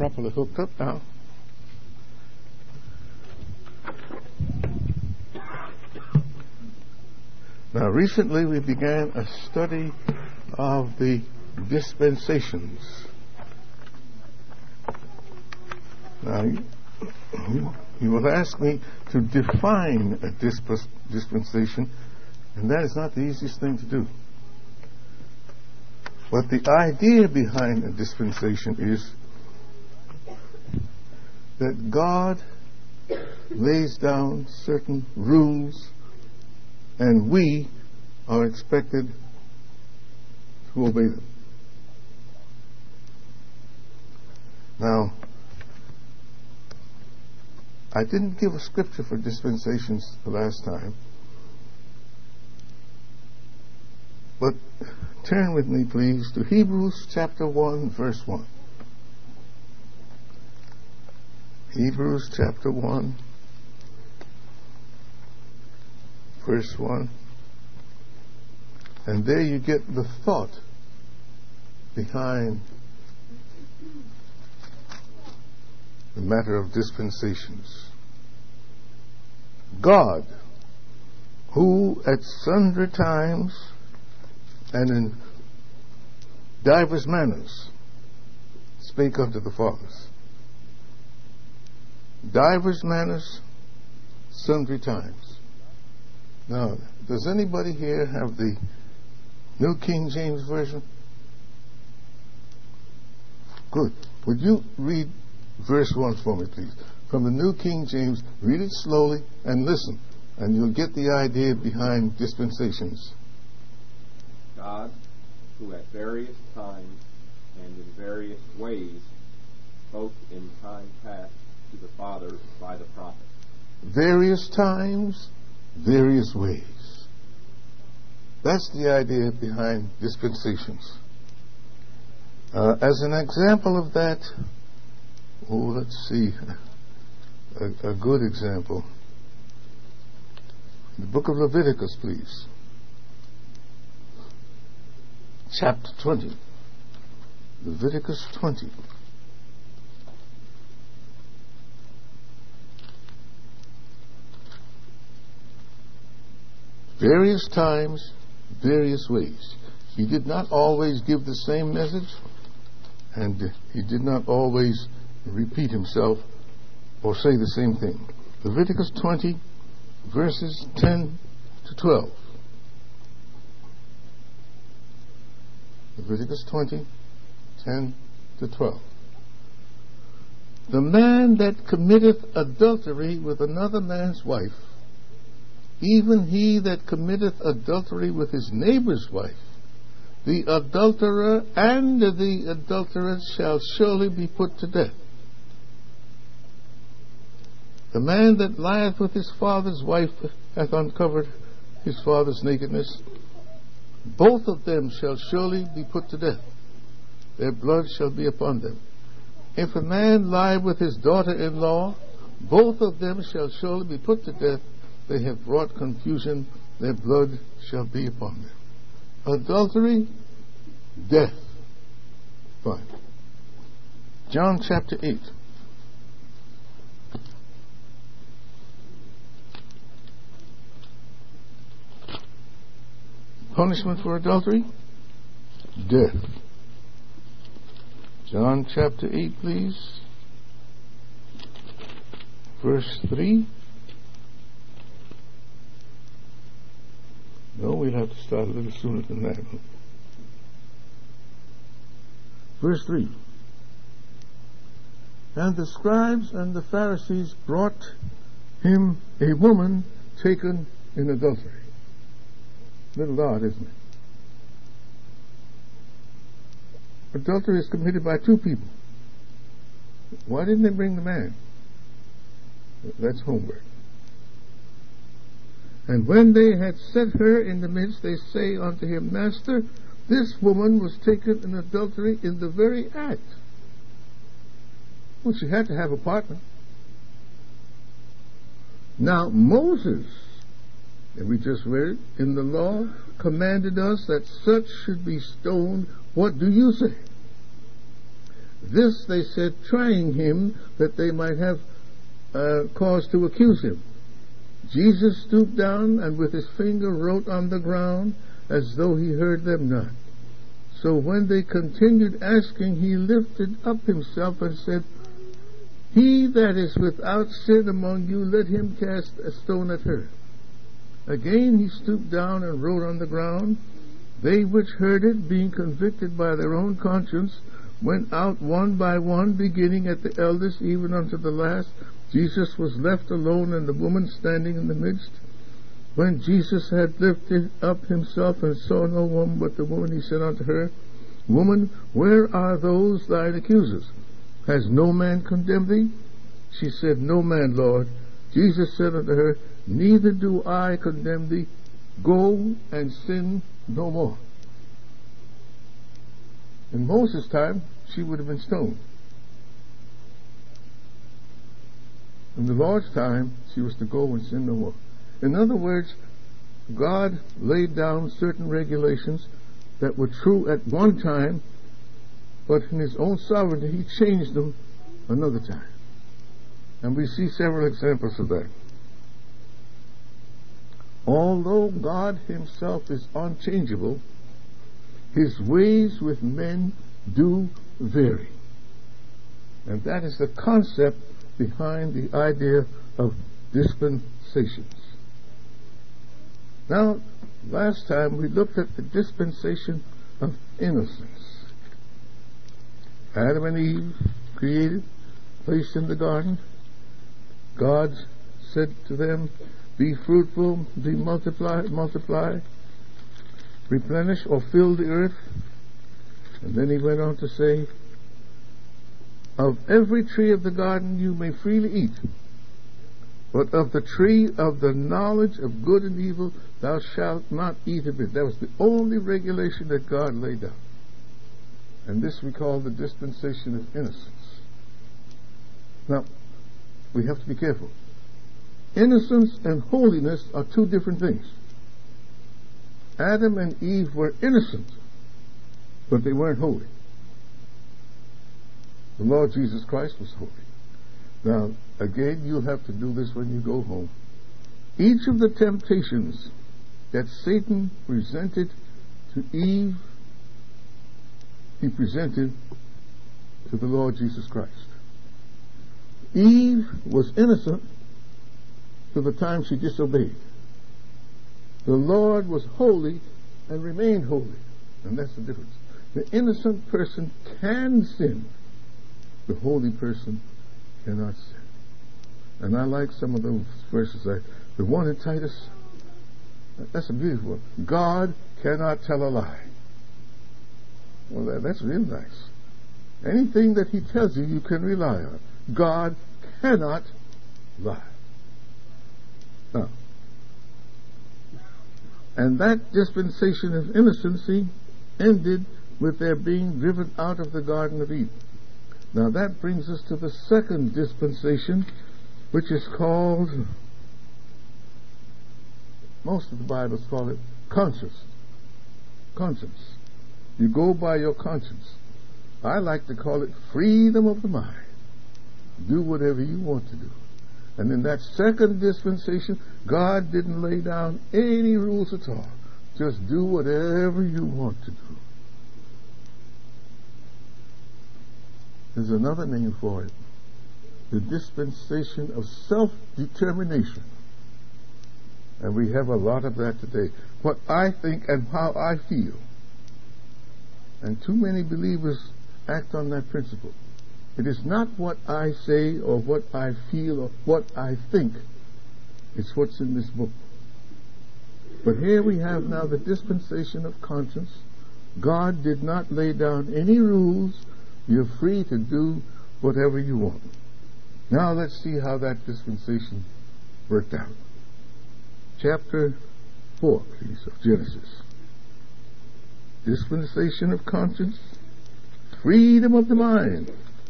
properly hooked up now. Now, recently we began a study of the dispensations. Now, you will ask me to define a dispensation, and that is not the easiest thing to do. But the idea behind a dispensation is that God lays down certain rules, and we are expected to obey them. Now, I didn't give a scripture for dispensations the last time, but turn with me, please, to Hebrews chapter 1, verse 1. Hebrews chapter 1, verse 1. And there you get the thought behind the matter of dispensations. God, who at sundry times and in divers manners spake unto the fathers. Divers manners, sundry times. Now, does anybody here have the New King James Version? Good. Would you read verse 1 for me, please? From the New King James, read it slowly and listen, and you'll get the idea behind dispensations. God, who at various times and in various ways spoke in time past to the fathers by the prophets. Various times, various ways. That's the idea behind dispensations. As an example of that, let's see, a good example. The book of Leviticus, please. Chapter 20. Leviticus 20. Various times, various ways. He did not always give the same message, and he did not always repeat himself or say the same thing. Leviticus 20, verses 10 to 12. Leviticus 20, 10 to 12. The man that committeth adultery with another man's wife, even he that committeth adultery with his neighbor's wife, the adulterer and the adulteress shall surely be put to death. The man that lieth with his father's wife hath uncovered his father's nakedness. Both of them shall surely be put to death. Their blood shall be upon them. If a man lie with his daughter-in-law, both of them shall surely be put to death. They have brought confusion. Their blood shall be upon them. Adultery, death. Fine. John chapter 8. Punishment for adultery, death. John chapter 8, please. Verse 3. No, we'll have to start a little sooner than that. Verse 3. And the scribes and the Pharisees brought him a woman taken in adultery. Little odd, isn't it? Adultery is committed by two people. Why didn't they bring the man? That's homework. And when they had set her in the midst, they say unto him, Master, this woman was taken in adultery in the very act. Well, she had to have a partner. Now, Moses, and we just read it, in the law, commanded us that such should be stoned. What do you say? This they said, trying him, that they might have cause to accuse him. Jesus stooped down and with his finger wrote on the ground, as though he heard them not. So when they continued asking, he lifted up himself and said, He that is without sin among you, let him cast a stone at her. Again he stooped down and wrote on the ground. They which heard it, being convicted by their own conscience, went out one by one, beginning at the eldest, even unto the last. Jesus was left alone, and the woman standing in the midst. When Jesus had lifted up himself and saw no one but the woman, he said unto her, Woman, where are those thine accusers? Has no man condemned thee? She said, No man, Lord. Jesus said unto her, Neither do I condemn thee. Go and sin no more. In Moses' time, she would have been stoned. In the Lord's time, she was to go and sin no more. In other words, God laid down certain regulations that were true at one time, but in his own sovereignty, he changed them another time. And we see several examples of that. Although God himself is unchangeable, his ways with men do vary. And that is the concept behind the idea of dispensations. Now, last time we looked at the dispensation of innocence. Adam and Eve created, placed in the garden. God said to them, Be fruitful, be multiply, replenish or fill the earth. And then he went on to say, Of every tree of the garden you may freely eat, but of the tree of the knowledge of good and evil thou shalt not eat of it. That was the only regulation that God laid down. And this we call the dispensation of innocence. Now, we have to be careful. Innocence and holiness are two different things. Adam and Eve were innocent, but they weren't holy. The Lord Jesus Christ was holy. Now, again, you'll have to do this when you go home. Each of the temptations that Satan presented to Eve, he presented to the Lord Jesus Christ. Eve was innocent to the time she disobeyed. The Lord was holy and remained holy. And that's the difference. The innocent person can sin. The holy person cannot sin. And I like some of those verses. The one in Titus, that's a beautiful one. God cannot tell a lie. Well, that's really nice. Anything that he tells you, you can rely on. God cannot lie. Now, and that dispensation of innocency ended with their being driven out of the Garden of Eden. Now that brings us to the second dispensation, which is called, most of the Bibles call it conscience. You go by your conscience. I like to call it freedom of the mind. Do whatever you want to do. And in that second dispensation, God didn't lay down any rules at all. Just do whatever you want to do. There's another name for it. The dispensation of self-determination. And we have a lot of that today. What I think and how I feel. And too many believers act on that principle. It is not what I say or what I feel or what I think. It's what's in this book. But here we have now the dispensation of conscience. God did not lay down any rules. You're free to do whatever you want. Now let's see how that dispensation worked out. Chapter 4, please, of Genesis. Dispensation of conscience. Freedom of the mind.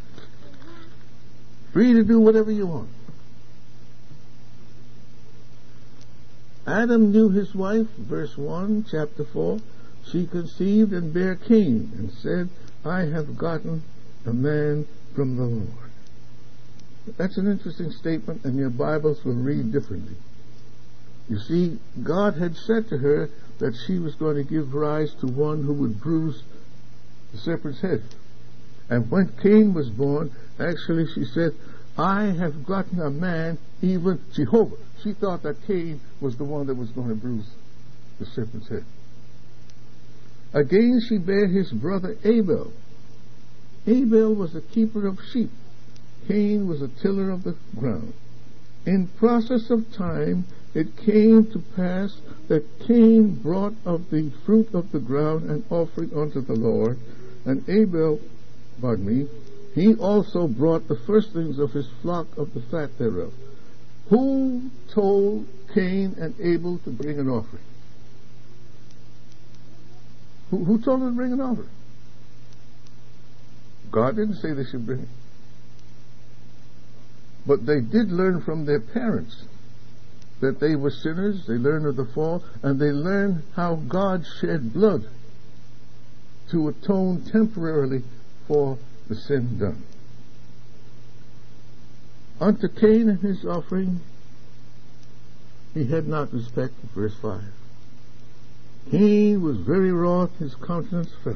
Free to do whatever you want. Adam knew his wife, verse 1, chapter 4. She conceived and bare Cain, and said, I have gotten a man from the Lord. That's an interesting statement, and your Bibles will read differently. You see, God had said to her that she was going to give rise to one who would bruise the serpent's head. And when Cain was born, actually she said, I have gotten a man, even Jehovah. She thought that Cain was the one that was going to bruise the serpent's head. Again she bare his brother Abel. Abel was a keeper of sheep. Cain was a tiller of the ground. In process of time, it came to pass that Cain brought of the fruit of the ground an offering unto the Lord, and Abel, he also brought the firstlings of his flock of the fat thereof. Who told Cain and Abel to bring an offering? Who told them to bring an offering? God didn't say they should bring it. But they did learn from their parents that they were sinners. They learned of the fall, and they learned how God shed blood to atone temporarily for the sin done. Unto Cain and his offering he had not respect. Verse 5. Cain was very wroth, his countenance fell.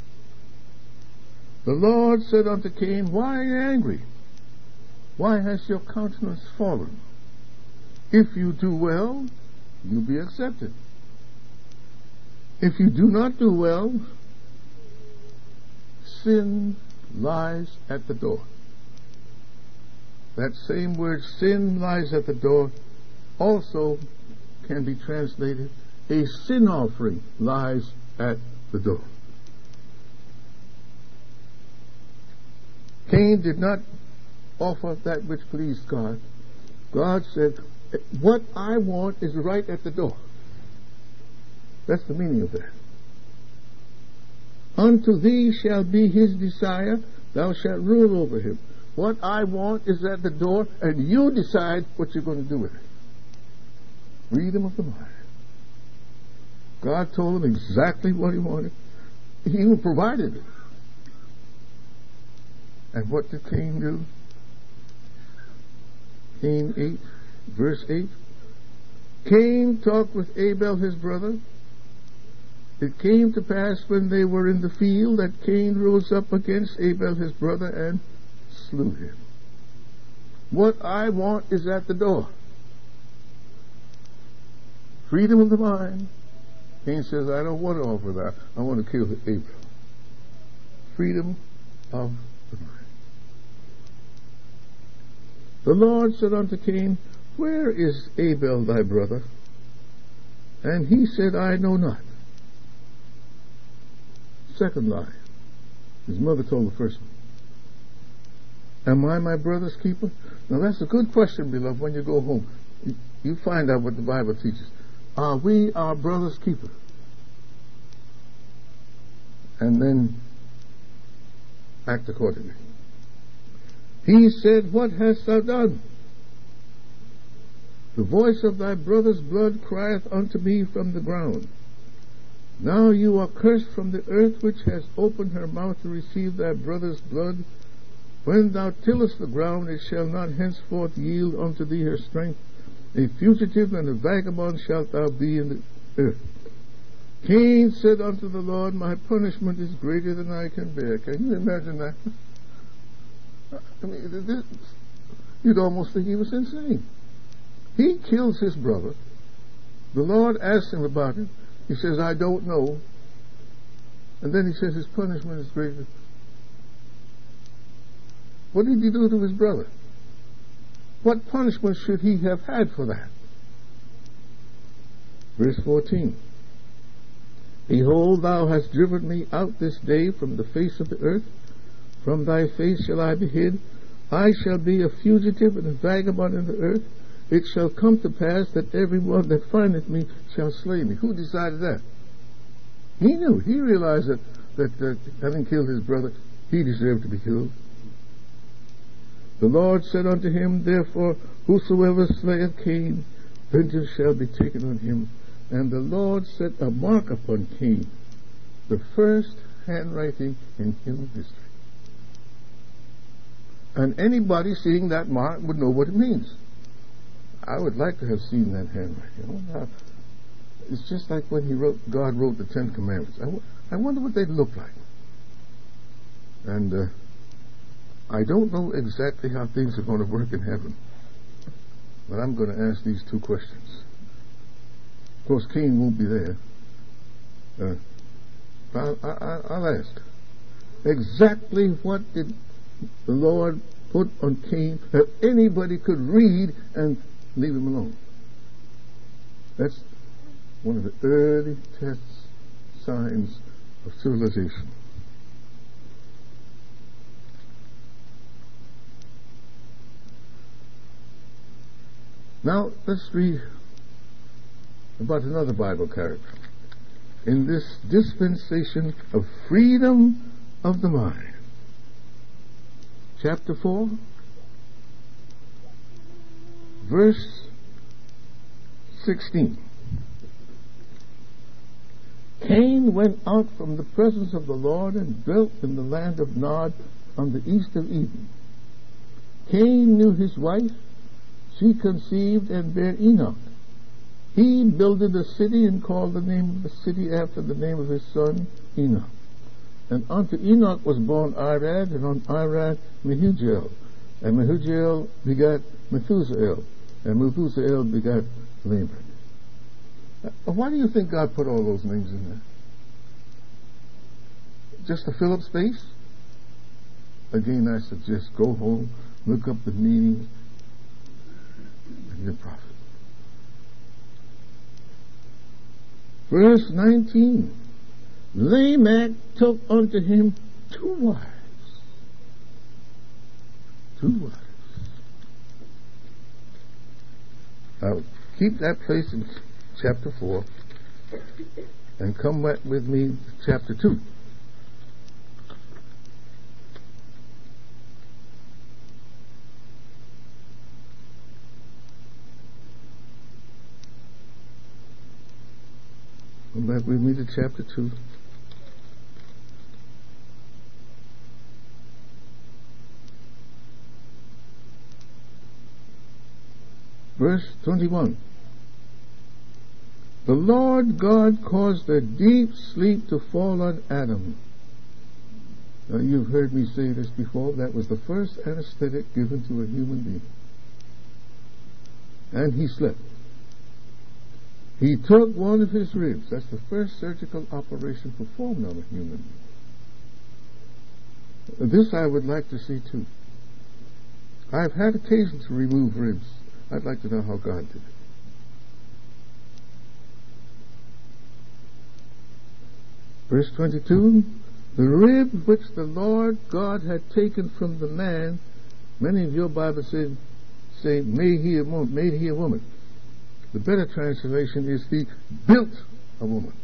The Lord said unto Cain, Why are you angry? Why has your countenance fallen? If you do well, you'll be accepted. If you do not do well, sin lies at the door. That same word, sin lies at the door, also can be translated, a sin offering lies at the door. Cain did not offer that which pleased God. God said, what I want is right at the door. That's the meaning of that. Unto thee shall be his desire, thou shalt rule over him. What I want is at the door, and you decide what you're going to do with it. Freedom of the mind. God told him exactly what he wanted. He even provided it. And what did Cain do? Cain 8, verse 8. Cain talked with Abel his brother. It came to pass when they were in the field that Cain rose up against Abel his brother and slew him. What I want is at the door. Freedom of the mind. Cain says, I don't want to offer that. I want to kill Abel. Freedom of the mind. The Lord said unto Cain, Where is Abel thy brother? And he said, I know not. Second lie. His mother told the first one. Am I my brother's keeper? Now that's a good question, beloved. When you go home, you find out what the Bible teaches. Are we our brother's keeper? And then act accordingly. He said, What hast thou done? The voice of thy brother's blood crieth unto me from the ground. Now you are cursed from the earth, which has opened her mouth to receive thy brother's blood. When thou tillest the ground, it shall not henceforth yield unto thee her strength. A fugitive and a vagabond shalt thou be in the earth. Cain said unto the Lord, My punishment is greater than I can bear. Can you imagine that? I mean, you'd almost think he was insane. He kills his brother. The Lord asks him about it. He says, I don't know. And then he says his punishment is greater. What did he do to his brother? What punishment should he have had for that? Verse 14. Behold, thou hast driven me out this day from the face of the earth. From thy face shall I be hid. I shall be a fugitive and a vagabond in the earth. It shall come to pass that every one that findeth me shall slay me. Who decided that? He knew. He realized that having killed his brother, he deserved to be killed. The Lord said unto him, Therefore, whosoever slayeth Cain, vengeance shall be taken on him. And the Lord set a mark upon Cain, the first handwriting in human history. 1 Samuel 16:1. And anybody seeing that mark would know what it means. I would like to have seen that handwriting. It's just like when God wrote the Ten Commandments. I wonder what they'd look like. And I don't know exactly how things are going to work in heaven. But I'm going to ask these two questions. Of course, Cain won't be there. I'll ask. Exactly what did the Lord put on Cain that anybody could read and leave him alone? That's one of the early signs of civilization. Now, let's read about another Bible character in this dispensation of freedom of the mind. Chapter 4, verse 16. Cain went out from the presence of the Lord and dwelt in the land of Nod on the east of Eden. Cain knew his wife. She conceived and bare Enoch. He builded a city and called the name of the city after the name of his son Enoch. And unto Enoch was born Irad, and on Irad Mehujael. And Mehujael begat Methusael, and Methusael begat Lamech. Why do you think God put all those names in there? Just to fill up space? Again, I suggest go home, look up the meaning, and you're a prophet. Verse 19. Lamech took unto him two wives. Now, keep that place in chapter 4 and come back with me to chapter 2. Come back with me to chapter 2. Verse 21. The Lord God caused a deep sleep to fall on Adam. Now, you've heard me say this before. That was the first anesthetic given to a human being. And he slept. He took one of his ribs. That's the first surgical operation performed on a human being. This I would like to see too. I've had occasion to remove ribs. I'd like to know how God did it. Verse 22, the rib which the Lord God had taken from the man, many of your Bibles say made he a woman. The better translation is he built a woman.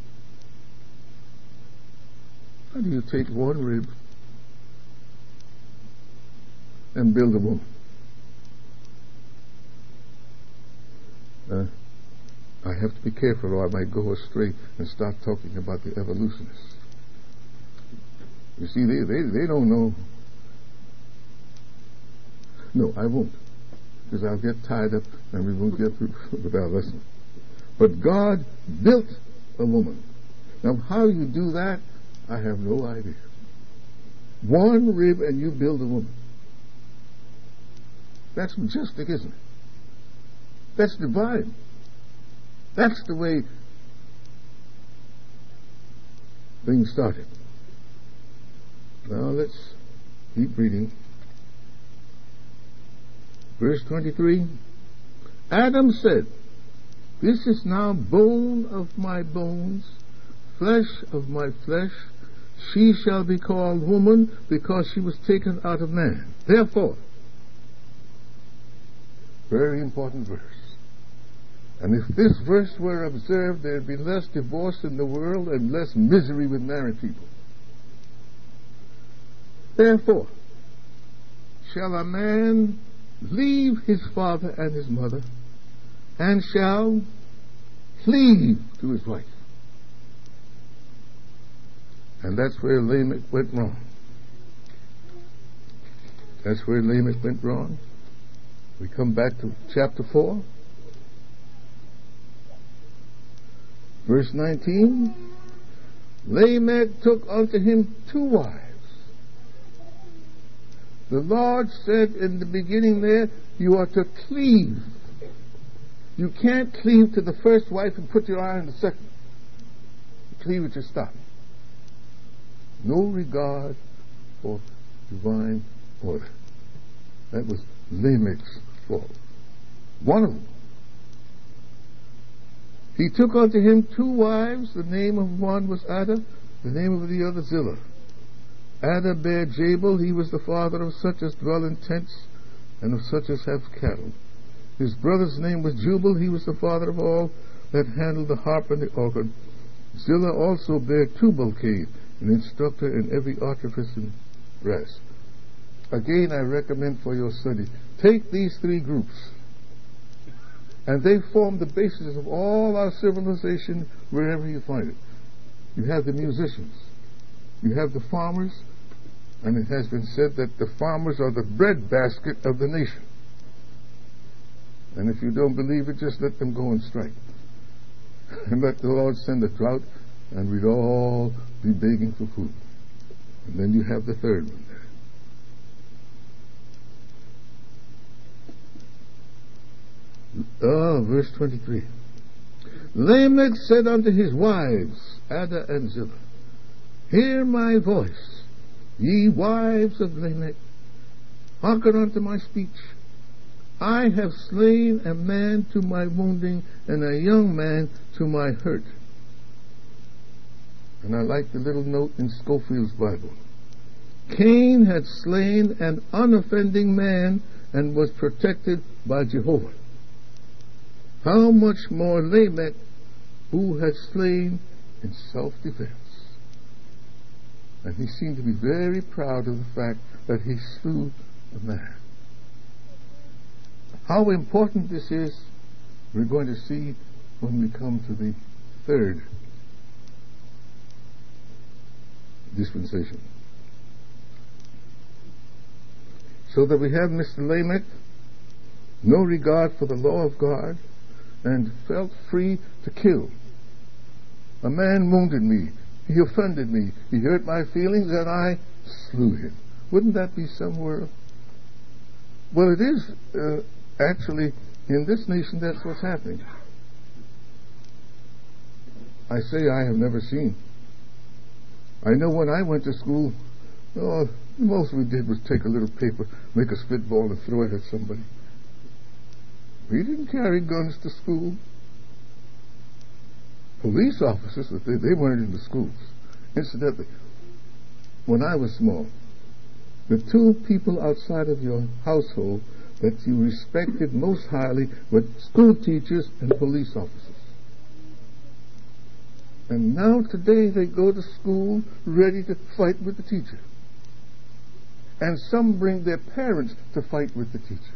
How do you take one rib and build a woman? I have to be careful or I might go astray and start talking about the evolutionists. You see, they don't know. No, I won't, because I'll get tied up and we won't get through with our lesson. But God built a woman. Now, how you do that, I have no idea. One rib and you build a woman. That's majestic, isn't it? That's divine. That's the way things started. Now let's keep reading. Verse 23. Adam said, this is now bone of my bones, flesh of my flesh. She shall be called woman because she was taken out of man. Therefore, very important verse. And if this verse were observed, there would be less divorce in the world and less misery with married people. Therefore, shall a man leave his father and his mother, and shall cleave to his wife. And that's where Lamech went wrong. That's where Lamech went wrong. We come back to chapter 4. Verse 19. Lamech took unto him 2 wives. The Lord said in the beginning there, you are to cleave. You can't cleave to the first wife and put your eye on the second. You cleave at your stop. No regard for divine order. That was Lamech's fault. One of them. He took unto him 2 wives. The name of one was Ada, the name of the other Zillah. Ada bare Jabal. He was the father of such as dwell in tents and of such as have cattle. His brother's name was Jubal. He was the father of all that handled the harp and the organ. Zillah also bare Tubal-Cain, an instructor in every artifice and brass. Again, I recommend for your study, take these 3 groups, and they form the basis of all our civilization wherever you find it. You have the musicians, you have the farmers, and it has been said that the farmers are the breadbasket of the nation. And if you don't believe it, just let them go and strike. And let the Lord send a drought, and we'd all be begging for food. And then you have the third one there. Verse 23. Lamech said unto his wives, Ada and Zillah, hear my voice, ye wives of Lamech, hearken unto my speech. I have slain a man to my wounding, and a young man to my hurt. And I like the little note in Scofield's Bible. Cain had slain an unoffending man and was protected by Jehovah. How much more Lamech, who had slain in self-defense? And he seemed to be very proud of the fact that he slew a man. How important this is, we're going to see when we come to the third dispensation. So that we have Mr. Lamech, no regard for the law of God, and felt free to kill. A man wounded me, he offended me, he hurt my feelings, and I slew him. Wouldn't that be somewhere? Well, it is actually in this nation. That's what's happening. I say I have never seen. I know when I went to school, most we did was take a little paper, make a spitball, and throw it at somebody. We didn't carry guns to school. Police officers, they weren't in the schools. Incidentally, when I was small, the 2 people outside of your household that you respected most highly were school teachers and police officers. And now today they go to school ready to fight with the teacher. And some bring their parents to fight with the teacher.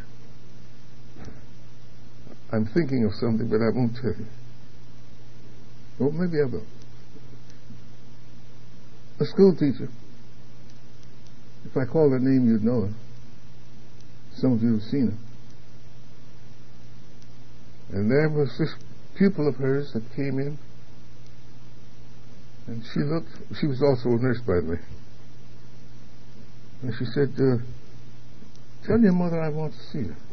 I'm thinking of something, but I won't tell you. Well, maybe I will. A school teacher. If I call her name, you'd know her. Some of you have seen her. And there was this pupil of hers that came in, and she was also a nurse, by the way. And she said, tell your mother I want to see her.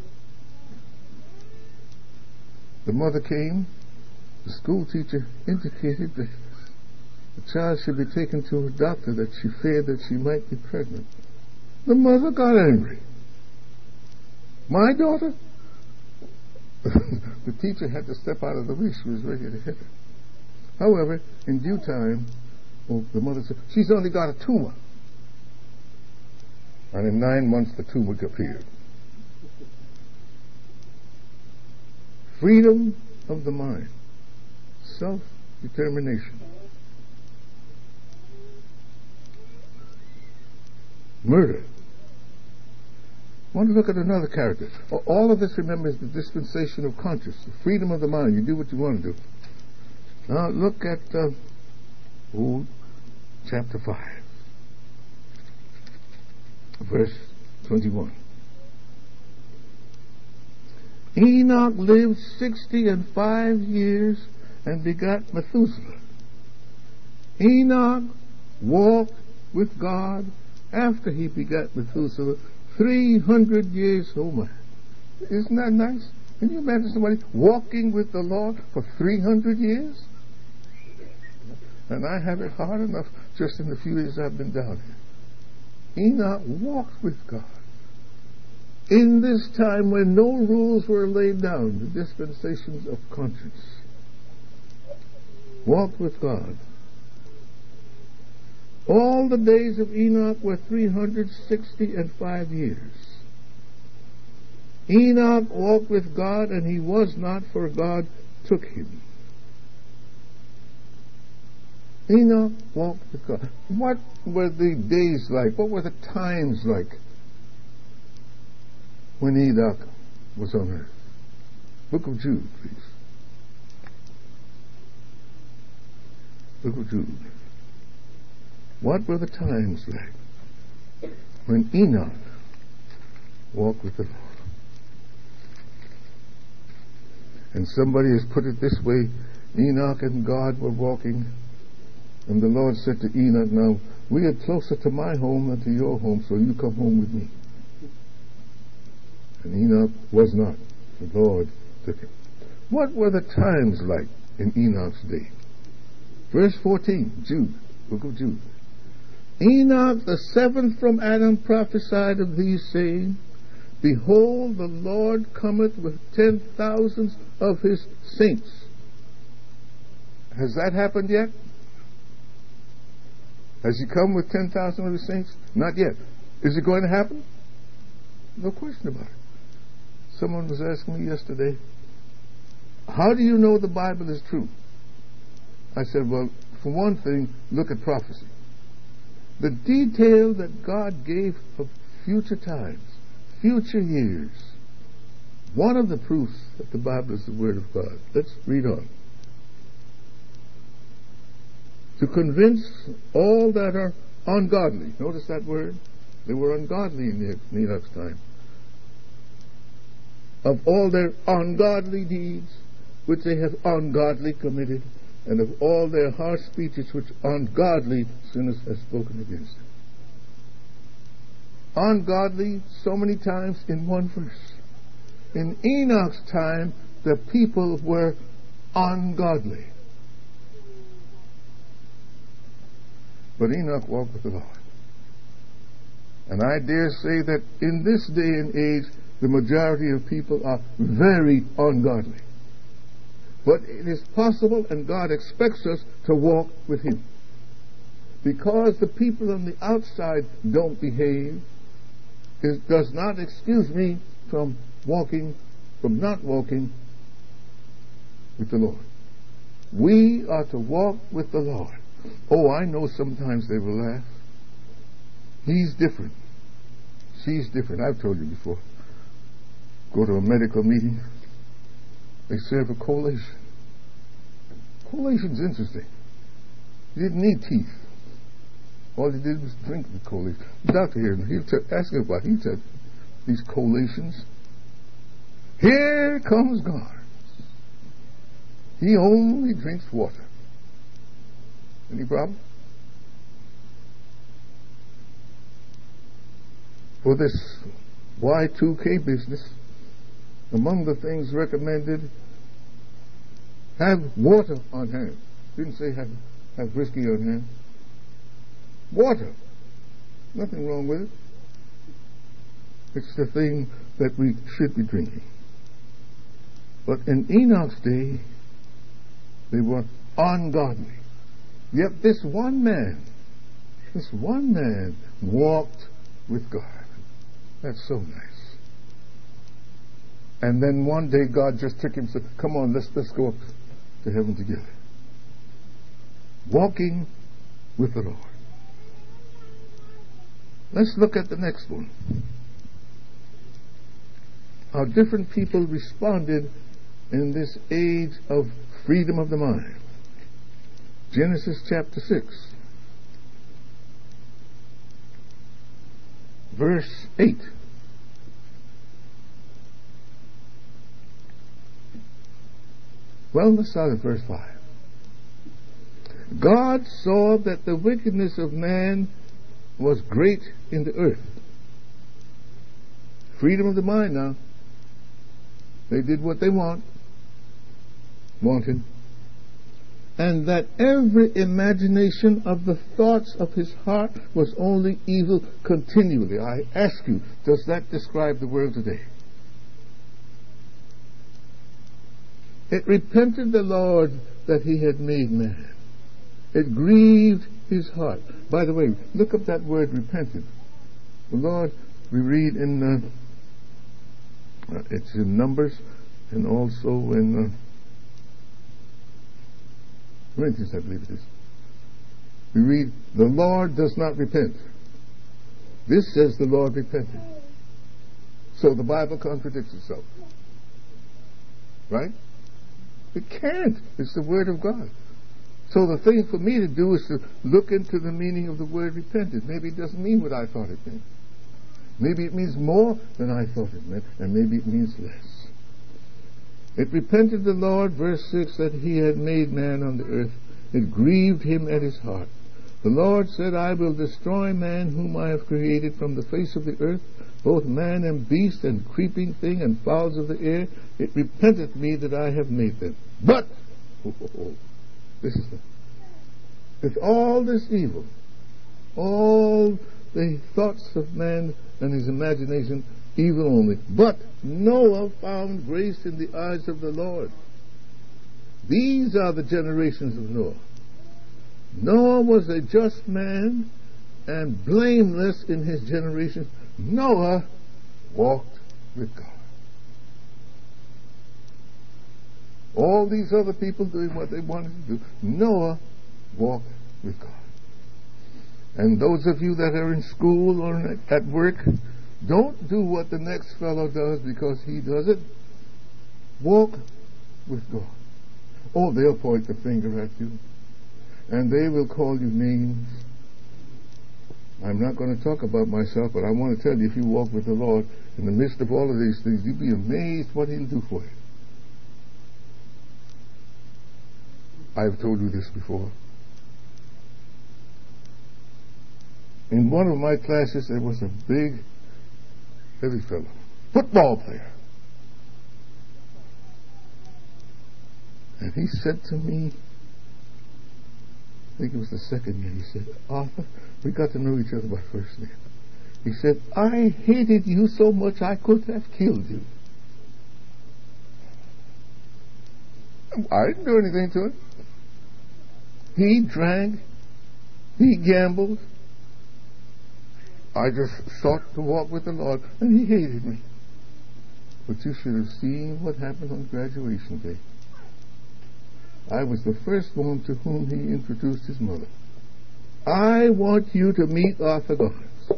The mother came. The school teacher indicated that the child should be taken to a doctor, that she feared that she might be pregnant. The mother got angry. My daughter? The teacher had to step out of the way. She was ready to hit her. However, in due time, the mother said, she's only got a tumor. And in 9 months, the tumor appeared. Freedom of the mind. Self-determination. Murder. I want to look at another character. All of this, remember, is the dispensation of conscience, the freedom of the mind. You do what you want to do. Now look at chapter 5, verse 21. Enoch lived 65 years and begat Methuselah. Enoch walked with God after he begat Methuselah 300 years. Oh my. Isn't that nice? Can you imagine somebody walking with the Lord for 300 years? And I have it hard enough just in the few years I've been down here. Enoch walked with God. In this time when no rules were laid down, the dispensations of conscience. Walked with God. All the days of Enoch were 365 years. Enoch walked with God, and he was not, for God took him. Enoch walked with God. What were the days like? What were the times like when Enoch was on earth? Book of Jude, please. Book of Jude. What were the times like when Enoch walked with the Lord? And somebody has put it this way: Enoch and God were walking, and the Lord said to Enoch, now, we are closer to my home than to your home, so you come home with me. And Enoch was not. The Lord took him. What were the times like in Enoch's day? Verse 14, Jude, book of Jude. Enoch, the seventh from Adam, prophesied of these, saying, behold, the Lord cometh with 10,000s of his saints. Has that happened yet? Has he come with 10,000 of his saints? Not yet. Is it going to happen? No question about it. Someone was asking me yesterday, how do you know the Bible is true? I said, well, for one thing, look at prophecy. The detail that God gave of future times, future years. One of the proofs that the Bible is the Word of God. Let's read on. To convince all that are ungodly. Notice that word. They were ungodly in Enoch's time. Of all their ungodly deeds, which they have ungodly committed, and of all their harsh speeches which ungodly sinners have spoken against them. Ungodly so many times in one verse. In Enoch's time, the people were ungodly. But Enoch walked with the Lord. And I dare say that in this day and age, the majority of people are very ungodly. But it is possible, and God expects us to walk with Him. Because the people on the outside don't behave, it does not excuse me from not walking with the Lord. We are to walk with the Lord. Oh, I know sometimes they will laugh. He's different. She's different. I've told you before. Go to a medical meeting. They serve a collation. Collation's interesting. You didn't need teeth. All you did was drink the collation. The doctor here, he'll ask him about it. He said, these collations. Here comes God. He only drinks water. Any problem? For this Y2K business, among the things recommended, have water on hand. Didn't say have whiskey on hand. Water. Nothing wrong with it. It's the thing that we should be drinking. But in Enoch's day, they were ungodly. Yet this one man walked with God. That's so nice. And then one day God just took him and said, come on, let's go up to heaven together. Walking with the Lord. Let's look at the next one. How different people responded in this age of freedom of the mind. Genesis chapter 6. verse 8. Well, let's start at verse 5. God saw that the wickedness of man was great in the earth. Freedom of the mind now. They did what they wanted. And that every imagination of the thoughts of his heart was only evil continually. I ask you, does that describe the world today? It repented the Lord that he had made man. It grieved his heart. By the way, look up that word repented. The Lord, we read in, it's in Numbers and also in Corinthians, I believe it is. We read, the Lord does not repent. This says the Lord repented. So the Bible contradicts itself. Right? It can't. It's the Word of God. So the thing for me to do is to look into the meaning of the word repented. Maybe it doesn't mean what I thought it meant. Maybe it means more than I thought it meant, and maybe it means less. It repented the Lord, verse 6, that he had made man on the earth. It grieved him at his heart. The Lord said, I will destroy man whom I have created from the face of the earth, both man and beast and creeping thing and fowls of the air. It repenteth me that I have made them. But, this is with all this evil, all the thoughts of man and his imagination, evil only. But Noah found grace in the eyes of the Lord. These are the generations of Noah. Noah was a just man and blameless in his generation. Noah walked with God. All these other people doing what they wanted to do. Noah walked with God. And those of you that are in school or at work, don't do what the next fellow does because he does it. Walk with God. Oh, they'll point the finger at you. And they will call you names. I'm not going to talk about myself, but I want to tell you, if you walk with the Lord in the midst of all of these things, you'll be amazed what he'll do for you. I've told you this before. In one of my classes, there was a big, heavy fellow, football player. And he said to me, I think it was the second year, he said, Arthur, we got to know each other by first name. He said, I hated you so much I could have killed you. I didn't do anything to him. He drank, he gambled. I just sought to walk with the Lord, and he hated me. But you should have seen what happened on graduation day. I was the first one to whom he introduced his mother. I want you to meet Arthur Goddard.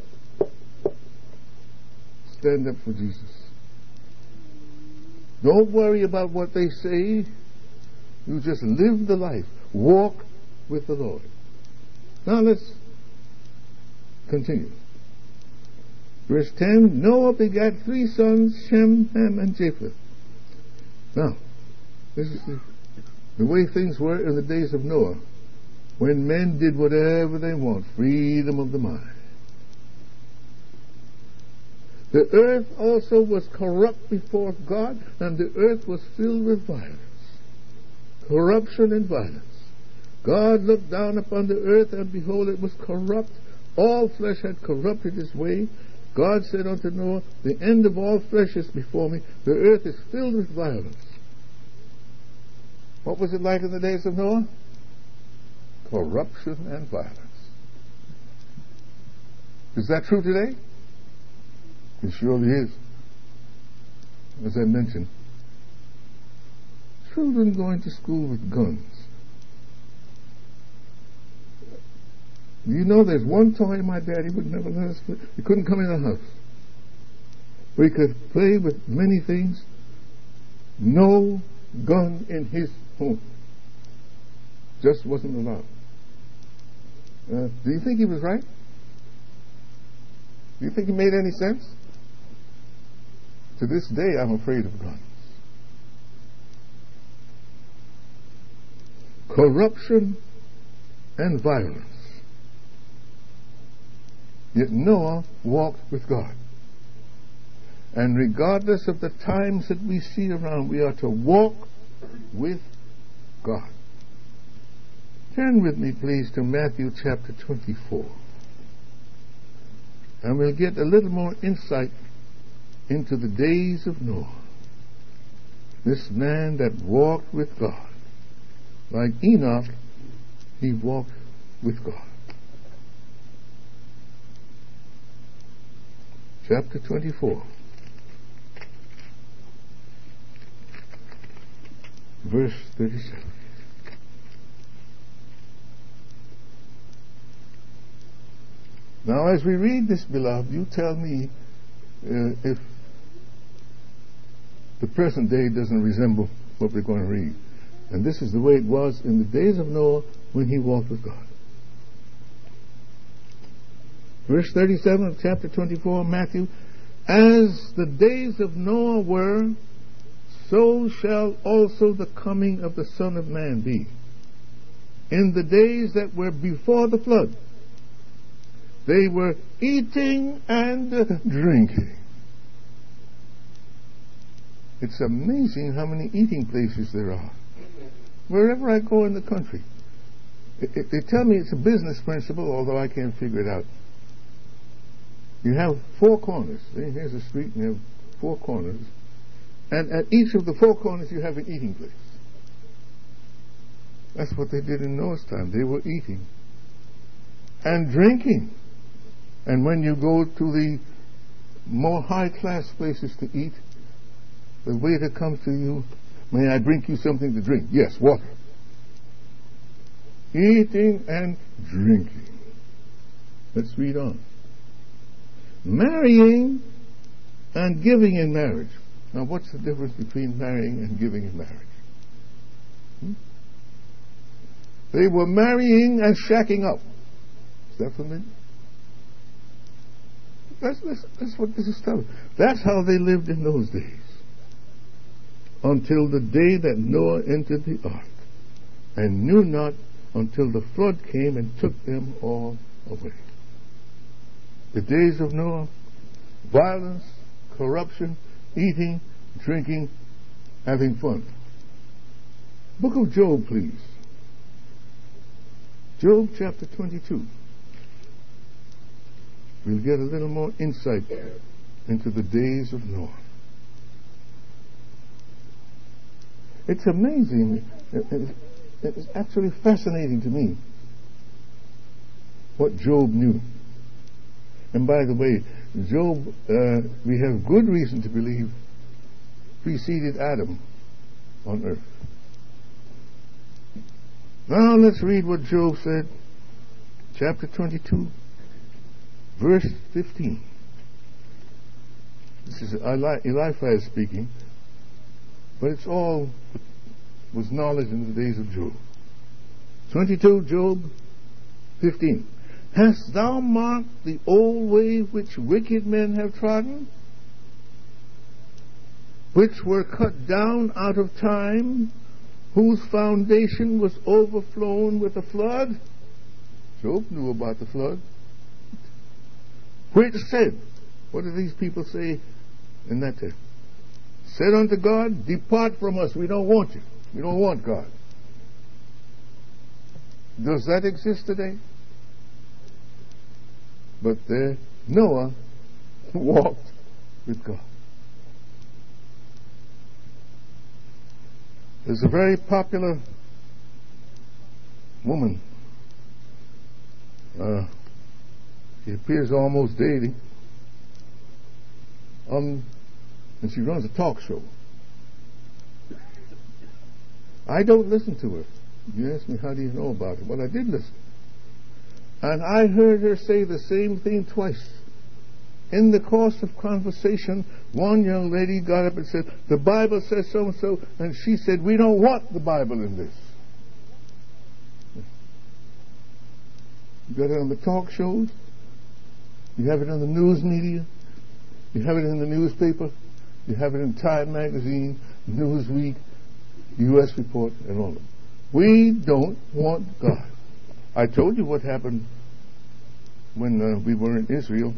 Stand up for Jesus. Don't worry about what they say. You just live the life. Walk with the Lord. Now let's continue. Verse 10, Noah begat 3 sons, Shem, Ham, and Japheth. Now, this is the way things were in the days of Noah, when men did whatever they want, freedom of the mind. The earth also was corrupt before God, and the earth was filled with violence. Corruption and violence. God looked down upon the earth, and behold, it was corrupt. All flesh had corrupted his way. God said unto Noah, the end of all flesh is before me. The earth is filled with violence. What was it like in the days of Noah? Corruption and violence. Is that true today? It surely is. As I mentioned, children going to school with guns. Do you know there's one toy my daddy would never let us play? He couldn't come in the house. We could play with many things. No gun in his home. Just wasn't allowed. Do you think he was right? Do you think he made any sense? To this day, I'm afraid of guns. Corruption and violence. Yet Noah walked with God. And regardless of the times that we see around, we are to walk with God. Turn with me, please, to Matthew chapter 24. And we'll get a little more insight into the days of Noah. This man that walked with God. Like Enoch, he walked with God. Chapter 24. Verse 37. Now, as we read this, beloved, you tell me if the present day doesn't resemble what we're going to read. And this is the way it was in the days of Noah when he walked with God. Verse 37 of chapter 24, Matthew. As the days of Noah were, so shall also the coming of the Son of Man be. In the days that were before the flood, they were eating and drinking. It's amazing how many eating places there are. Wherever I go in the country, they tell me it's a business principle, although I can't figure it out. You have four corners. Here's a street, and you have four corners. And at each of the four corners, you have an eating place. That's what they did in Noah's time. They were eating and drinking. And when you go to the more high-class places to eat, the waiter comes to you, may I bring you something to drink? Yes, water. Eating and drinking. Let's read on. Marrying and giving in marriage. Now, what's the difference between marrying and giving in marriage? They were marrying and shacking up. Is that familiar? That's what this is telling. That's how they lived in those days. Until the day that Noah entered the ark, and knew not until the flood came and took them all away. The days of Noah, violence, corruption, eating, drinking, having fun. Book of Job, please. Job chapter 22. We'll get a little more insight into the days of Noah. It's amazing. It's actually fascinating to me what Job knew. And by the way, Job, we have good reason to believe, preceded Adam on earth. Now let's read what Job said, chapter 22, verse 15. This is Eliphaz speaking, but it's all was knowledge in the days of Job. 22, Job 15. Hast thou marked the old way which wicked men have trodden, which were cut down out of time, whose foundation was overflown with a flood? Job knew about the flood. Which said, what do these people say in that time? Said unto God, depart from us, we don't want you. We don't want God. Does that exist today? But there, Noah walked with God. There's a very popular woman. She appears almost daily. And she runs a talk show. I don't listen to her. You ask me, how do you know about it? Well, I did listen. And I heard her say the same thing twice. In the course of conversation, one young lady got up and said, the Bible says so-and-so, and she said, we don't want the Bible in this. You got it on the talk shows. You have it in the news media. You have it in the newspaper. You have it in Time Magazine, Newsweek, U.S. Report, and all of them. We don't want God. I told you what happened when we were in Israel.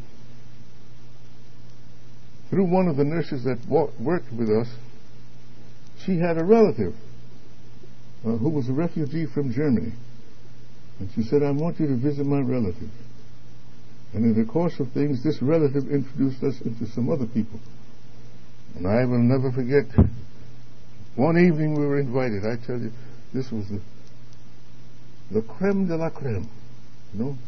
Through one of the nurses that worked with us, she had a relative who was a refugee from Germany. And she said, I want you to visit my relative. And in the course of things, this relative introduced us into some other people. And I will never forget, one evening we were invited. I tell you, this was the creme de la creme, you know.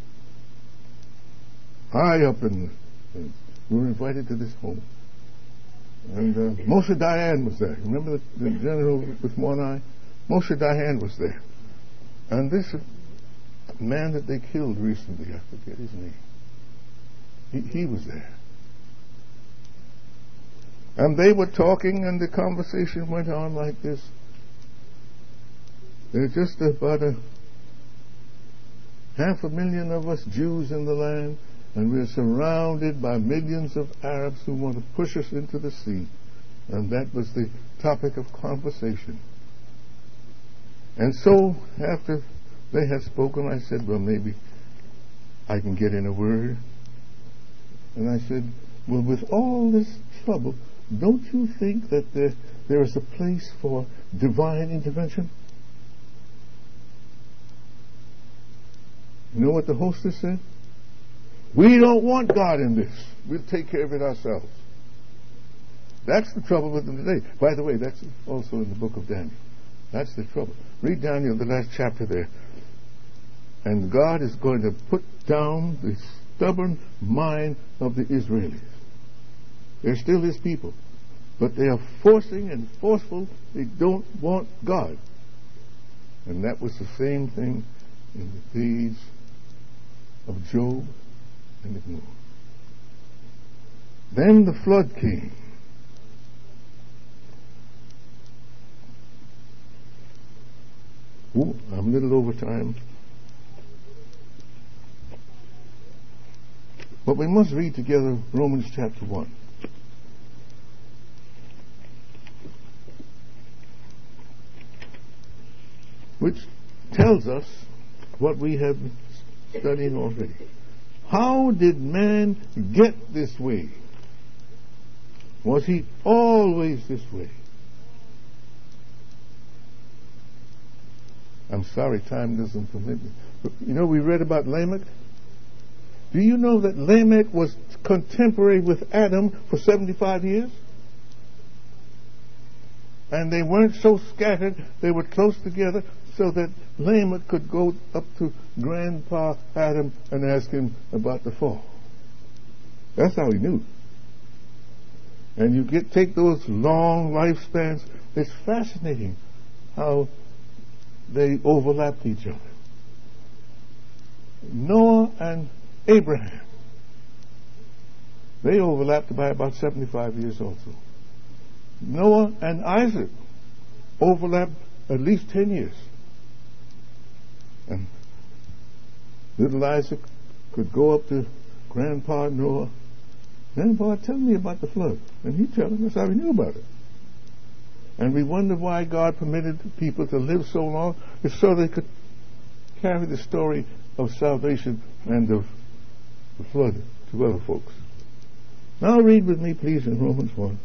High up in we were invited to this home. And Moshe Dayan was there. Remember the general with one eye? Moshe Dayan was there. And this man that they killed recently, I forget his name, he was there. And they were talking, and the conversation went on like this. There's just about 500,000 of us Jews in the land, and we're surrounded by millions of Arabs who want to push us into the sea. And that was the topic of conversation. And so, after they had spoken, I said, well, maybe I can get in a word. And I said, well, with all this trouble, don't you think that there is a place for divine intervention? You know what the hostess said? We don't want God in this. We'll take care of it ourselves. That's the trouble with them today. By the way, that's also in the book of Daniel. That's the trouble. Read Daniel, the last chapter there. And God is going to put down the stubborn mind of the Israelis. They're still His people. But they are forcing and forceful. They don't want God. And that was the same thing in the days of Job and of Noah. Then the flood came. Ooh, I'm a little over time. But we must read together Romans chapter 1. Which tells us what we have been studying already. How did man get this way? Was he always this way? I'm sorry, time doesn't permit me. But, you know, we read about Lamech. Do you know that Lamech was contemporary with Adam for 75 years? And they weren't so scattered, they were close together, so that Lamech could go up to Grandpa Adam and ask him about the fall. That's how he knew. And you take those long lifespans. It's fascinating how they overlapped each other. Noah and Abraham, they overlapped by about 75 years also. Noah and Isaac overlapped at least 10 years. And little Isaac could go up to Grandpa Noah. Grandpa, tell me about the flood. And he'd tell him. That's how he knew about it. And we wonder why God permitted people to live so long. It's so they could carry the story of salvation and of the flood to other folks. Now read with me, please, in Romans 1.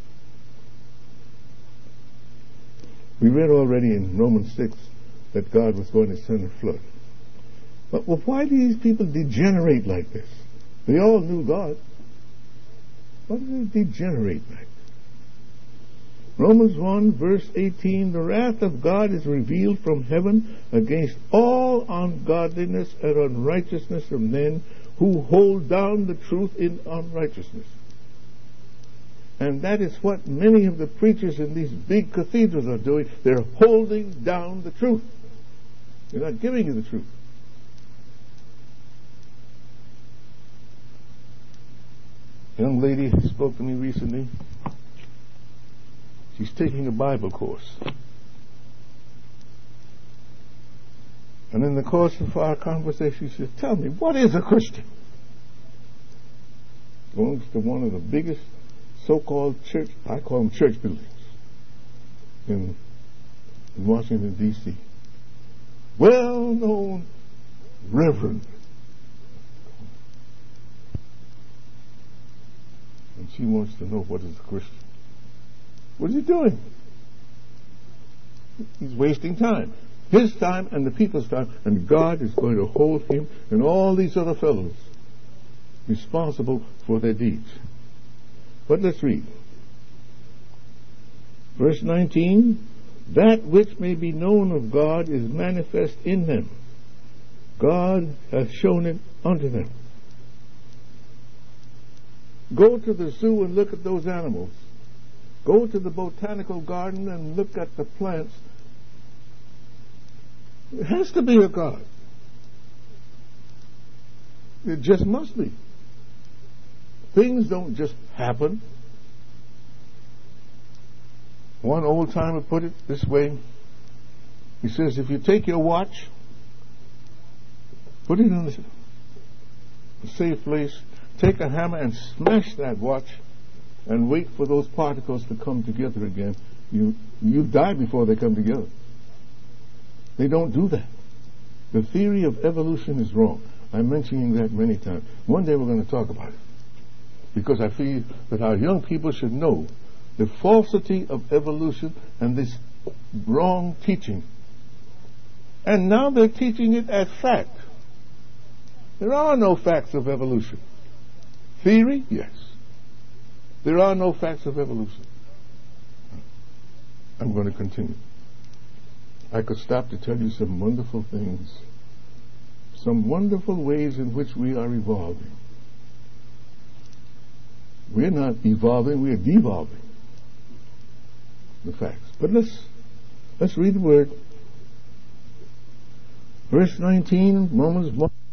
We read already in Romans 6 that God was going to send a flood. But why do these people degenerate like this? They all knew God. Why do they degenerate like this? Romans 1 verse 18, the wrath of God is revealed from heaven against all ungodliness and unrighteousness of men who hold down the truth in unrighteousness. And that is what many of the preachers in these big cathedrals are doing. They're holding down the truth. They're not giving you the truth. A young lady spoke to me recently. She's taking a Bible course. And in the course of our conversation, she said, tell me, what is a Christian? belongs to one of the biggest so-called church, I call them church buildings, in Washington, D.C. Well-known reverend. And she wants to know what is a Christian. What is he doing? He's wasting time. His time and the people's time, and God is going to hold him and all these other fellows responsible for their deeds. But let's read. Verse 19, that which may be known of God is manifest in them. God hath shown it unto them. Go to the zoo and look at those animals. Go to the botanical garden and look at the plants. It has to be a God. It just must be. Things don't just happen. One old timer put it this way. He says, if you take your watch, put it in a safe place, take a hammer and smash that watch and wait for those particles to come together again, you die before they come together. They don't do that. The theory of evolution is wrong. I'm mentioning that many times. One day we're going to talk about it, because I feel that our young people should know the falsity of evolution and this wrong teaching. And now they're teaching it as fact. There are no facts of evolution. Theory? Yes. There are no facts of evolution. I'm going to continue. I could stop to tell you some wonderful things, some wonderful ways in which we are evolving. We're not evolving, we're devolving the facts. But let's read the word. Verse 19, Romans 1.